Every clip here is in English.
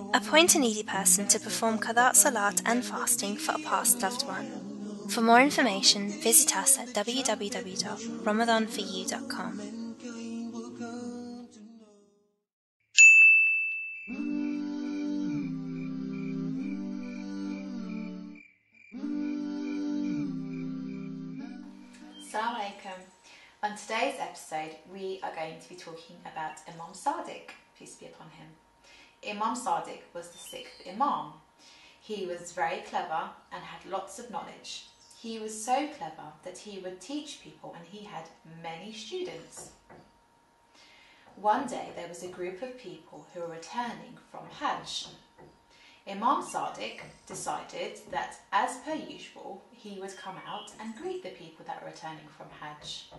Appoint a needy person to perform Qadha Salat and fasting for a past loved one. For more information, visit us at www.ramadanforyou.com. Assalamu alaikum. On today's episode, we are going to be talking about Imam Sadiq, peace be upon him. Imam Sadiq was the sixth Imam. He was very clever and had lots of knowledge. He was so clever that he would teach people and he had many students. One day there was a group of people who were returning from Hajj. Imam Sadiq decided that, as per usual, he would come out and greet the people that were returning from Hajj.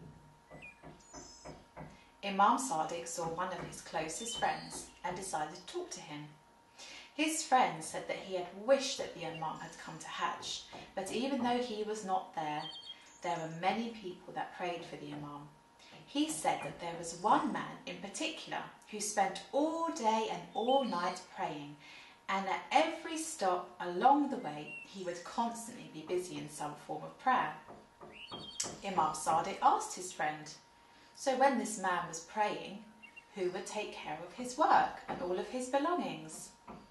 Imam Sadiq saw one of his closest friends and decided to talk to him. His friend said that he had wished that the Imam had come to Hajj, but even though he was not there, there were many people that prayed for the Imam. He said that there was one man in particular who spent all day and all night praying, and at every stop along the way he would constantly be busy in some form of prayer. Imam Sadiq asked his friend, so when this man was praying, who would take care of his work and all of his belongings?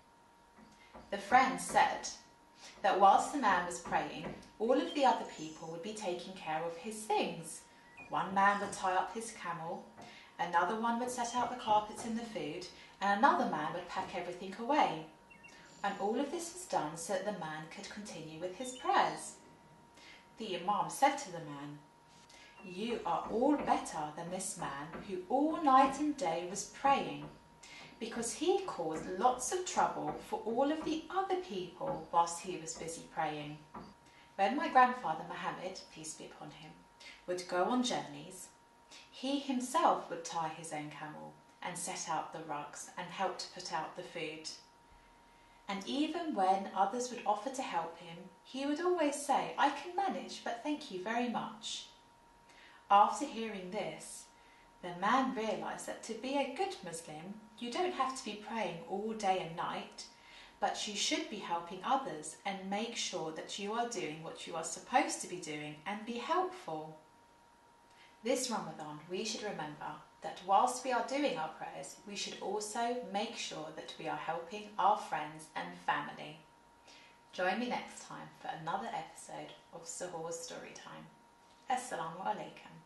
The friend said that whilst the man was praying, all of the other people would be taking care of his things. One man would tie up his camel, another one would set out the carpets and the food, and another man would pack everything away. And all of this was done so that the man could continue with his prayers. The Imam said to the man, "You are all better than this man who all night and day was praying, because he caused lots of trouble for all of the other people whilst he was busy praying." When my grandfather Muhammad, peace be upon him, would go on journeys, he himself would tie his own camel and set out the rugs and help to put out the food. And even when others would offer to help him, he would always say, "I can manage, but thank you very much." After hearing this, the man realised that to be a good Muslim, you don't have to be praying all day and night, but you should be helping others and make sure that you are doing what you are supposed to be doing and be helpful. This Ramadan, we should remember that whilst we are doing our prayers, we should also make sure that we are helping our friends and family. Join me next time for another episode of Suhoor Storytime. Assalamu alaikum.